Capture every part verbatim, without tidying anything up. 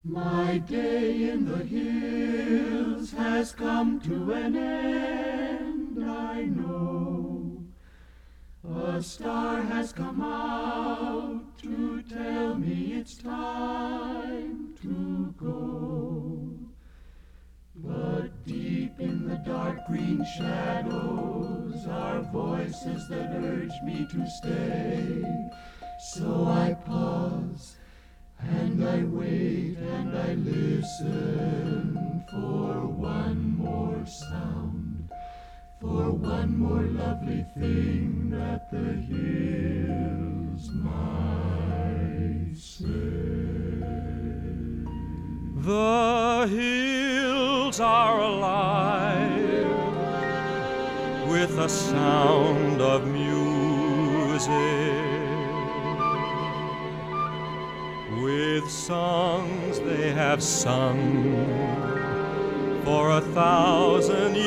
My day in the hills has come to an end, I know. A star has come out to tell me it's time to go. But deep in the dark green shadows are voices that urge me to stay. So I pause and I wait and I listen for one more sound, for one more lovely thing that the hills might say. The hills are alive with the sound of music, with songs they have sung for a thousand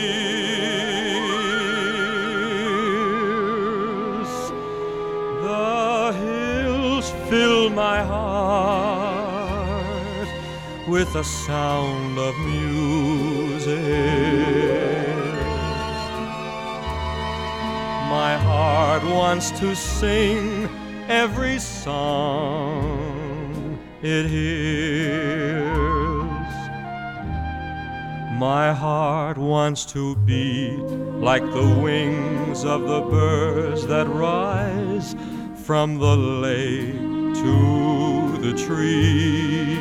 years. The hills fill my heart with the sound of music. My heart wants to sing every song it hears. My heart wants to beat like the wings of the birds that rise from the lake to the trees.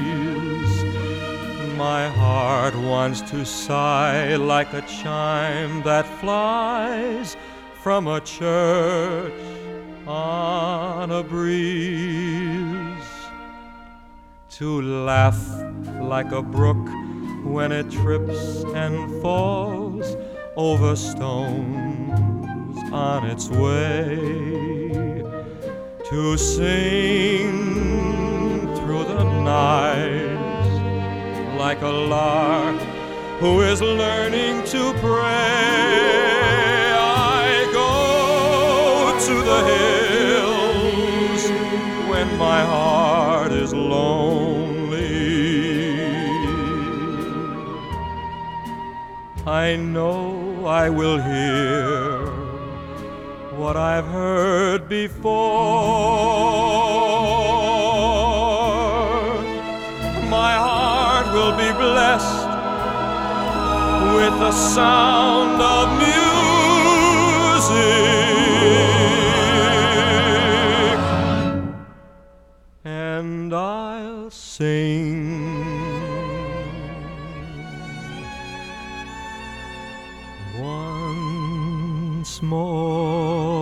My heart wants to sigh like a chime that flies from a church on a breeze, to laugh like a brook when it trips and falls over stones on its way, to sing through the night like a lark who is learning to pray. I go to the hills when my heart is lonely. I know I will hear what I've heard before. My heart will be blessed with the sound of music, and I'll sing once more.